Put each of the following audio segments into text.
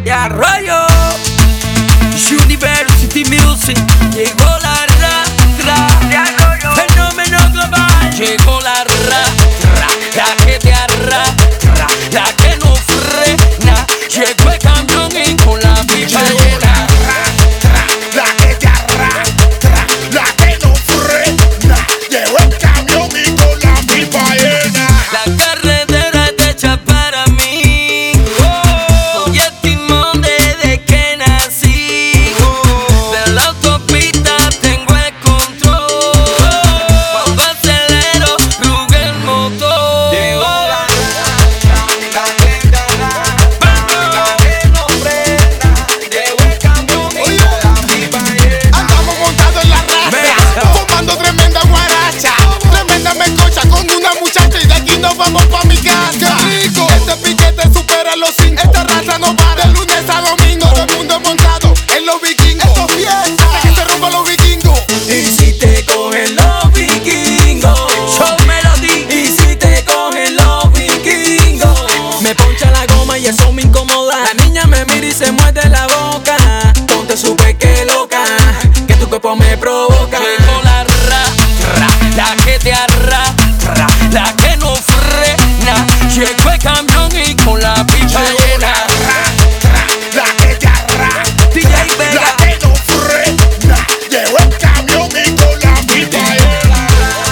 Y Arroyo University Music. Llegó la ra, fenómeno global. Llegó la ra, la que te arrastra, la que no frena. Llegó el camión y con la pipa llena. La que te arrastra, la que no frena. Llegó el camión y con la pipa llena. La carretera está hecha para mí. Soy el timón desde que nací. De la autopista tengo el control. Cuando acelero, ruge el motor. Llegó la que te arrastra, la que no frena. Llegó el camión y con la pipa llena. Andamos montados en la raza, formando tremenda guaracha, tremenda mecocha con una muchacha y de aquí nos vamos pa' mi casa. ¡Qué rico! Este piquete supera los 5. Esta raza no para de lunes a domingo. Todo el mundo montado en los vikingos. Esto es fiesta hasta que se rompan los vikingos. Y si te cogen los vikingos, yo me lo di. Y si te cogen los vikingos, me poncha la goma y eso me incomoda. La niña me mira y se muerde la boca. Ponte súper que loca, que tu cuerpo me provoca. Llegó la ra, la que te arrastra, la que no frena. Llegó el camión y con la pipa llena. La que te arrastra, DJ Vega. la que no frena. Llegó el camión y con la pipa llena.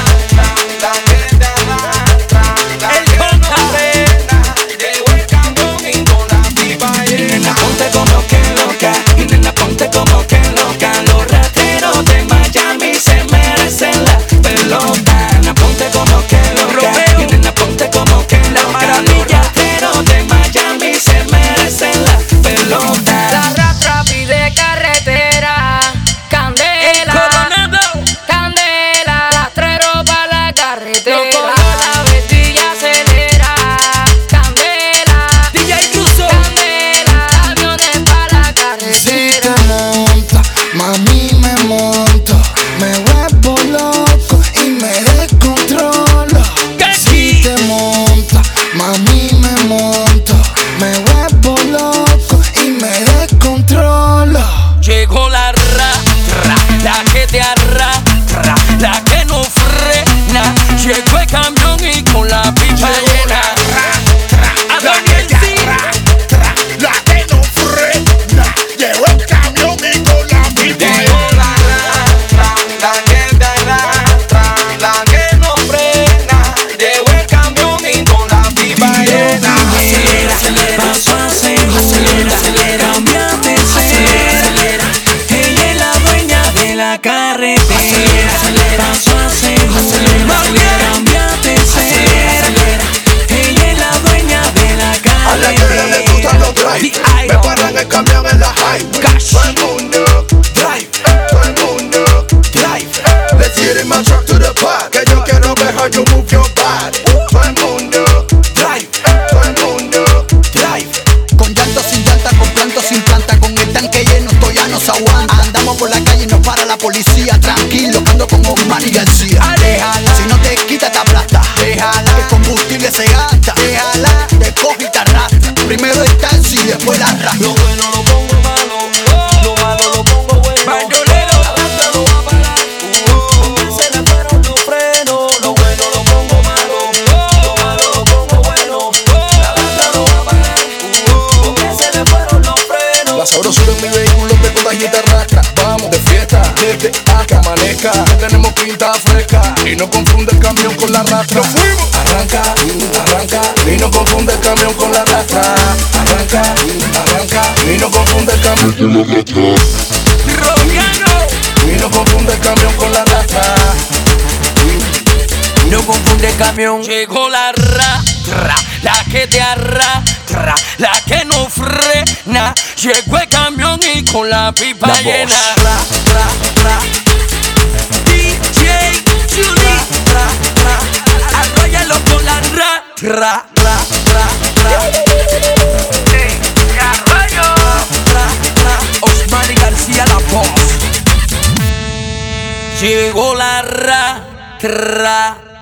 El contra frena. Llegó el camión y con la pipa llena. Ponte como que loca, y nena ponte como que loca. Los rateros de Miami se merecen la pelota. Nena, ponte como que loca, y nena ponte como que loca. Los rateros de Miami se merecen la pelota. La rastra pide carretera, candela, Coronado. candela, rastrero pa' la carretera. Loco. La vestilla acelera, candela, DJ Cruzo. candela, aviones pa' la Si te carretera. monta, mami me monto, me vuelvo loco y me descontrolo. Si te monta, mami me monto, me vuelvo loco y me descontrolo. Llegó la ra, la que te arrastra, la que no frena. Llegó el camión y con la pipa llena. La que te arrastra, la que no frena. Llegó el camión y con la pipa llena. La que te arrastra, la que no frena. Llegó el camión y con la pipa llena. Acelera, acelera, paso a segura, acelera, cámbiate, acelera. Ella es la dueña de la carretera. Acelera, paso a segura, acelera, cámbiate, acelera. Ella es la dueña de la A la que le gustan los drive, me paran el camión en la highway. Todo el mundo drive, todo el mundo drive. Let's get in my truck to the park, que yo quiero ver how you move your body. Todo el mundo drive, todo el mundo drive. Con llanto sin llanta, con planto sin planta, con el tanque lleno, esto ya no se aguanta. Andamos por la calle y nos para la policía, tranquilo, ando con Osman y García. Déjala, si no te quita te aplasta. Déjala, que el combustible se gasta. Déjala, te coge y te arrastra. Primero el taxi y después la arrastra. Lo bueno lo pongo malo, lo malo lo pongo bueno. Bandolero, la banda no va a parar. Se le fueron los frenos. Lo bueno lo pongo malo, lo malo lo pongo bueno. La banda no va a parar. Se le fueron los frenos. La sabrosura en mi vehículo me contagia y te arrastra. Vamos de fiesta, desde a que amanezca. Tenemos pinta fresca y no confunde el camión con la rastra. ¡Nos fuimos! Arranca, arranca y no confunde el camión con la rastra. Arranca, arranca y no confunde el camión con la rastra. Rogiano, Y no confunde el camión con la rastra. no confunde el camión. Llegó la ra, la que te arrastra, la que no frena. Llegó el camión y con la pipa La llena. voz. DJ Julie, arróyalo con la ra. Osman y García la voz. Llegó la ra.